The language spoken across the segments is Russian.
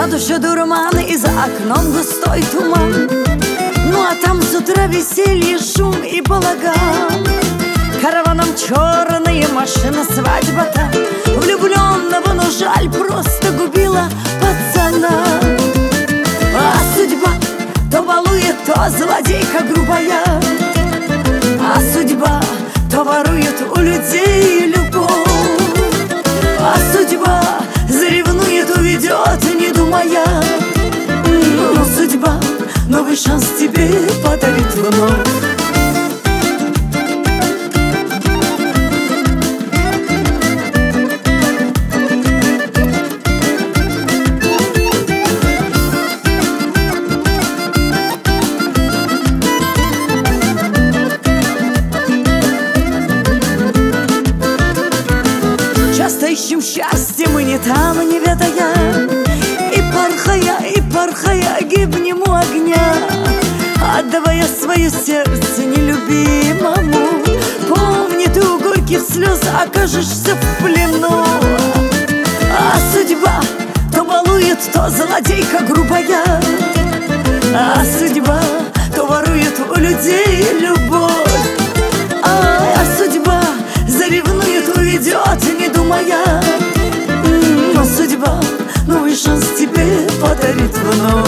На душе дурман и за окном густой туман. Ну а там с утра веселье, шум и балаган. Караваном черные машины, свадьба там. Влюбленного, но жаль, просто губила пацана. А судьба то балует, то злодейка грубая. А судьба то ворует у людей любовь. А судьба заревнует, уведет, не думая. Но судьба новый шанс тебе подарит вновь. Часто ищем счастье, мы не там, не ведая, и порхая, гибнем у огня, отдавая свое сердце нелюбимому. Помни, ты у горьких слез окажешься в плену. А судьба то балует, то злодейка грубая. А судьба то ворует у людей любовь. А судьба заревнует, уведет, не думая. Но судьба новый шанс тебе подарит вновь.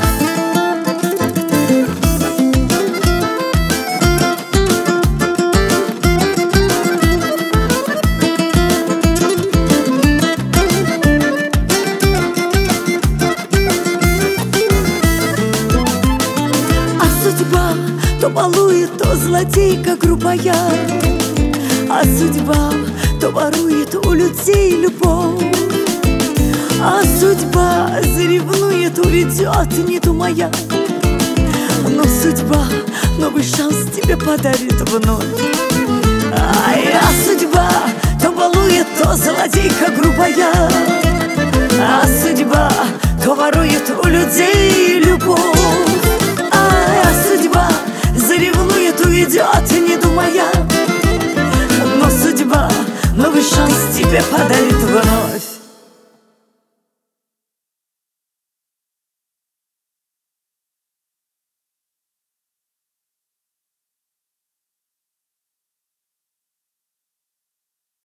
А судьба то балует, то злодейка грубая. А судьба то ворует у людей любовь. А судьба заревнует, уведет, не думая. Но судьба новый шанс тебе подарит вновь. А судьба то балует, то злодейка грубая. А судьба то ворует у людей любовь. А судьба заревнует, уведет, не думая. Но судьба новый шанс тебе подарит